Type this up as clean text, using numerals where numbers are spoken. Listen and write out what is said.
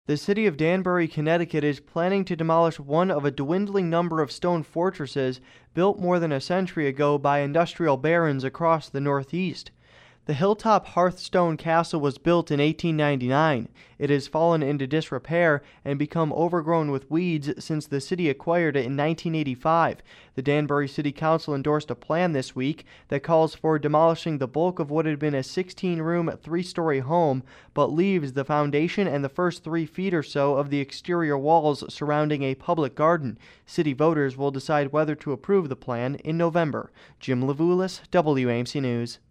The city of Danbury, Connecticut is planning to demolish one of a dwindling number of stone fortresses built more than a century ago by industrial barons across the Northeast. The hilltop Hearthstone Castle was built in 1899. It has fallen into disrepair and become overgrown with weeds since the city acquired it in 1985. The Danbury City Council endorsed a plan this week that calls for demolishing the bulk of what had been a 16-room, 3-story home, but leaves the foundation and the first 3 feet or so of the exterior walls surrounding a public garden. City voters will decide whether to approve the plan in November. Jim Levulis, WAMC News.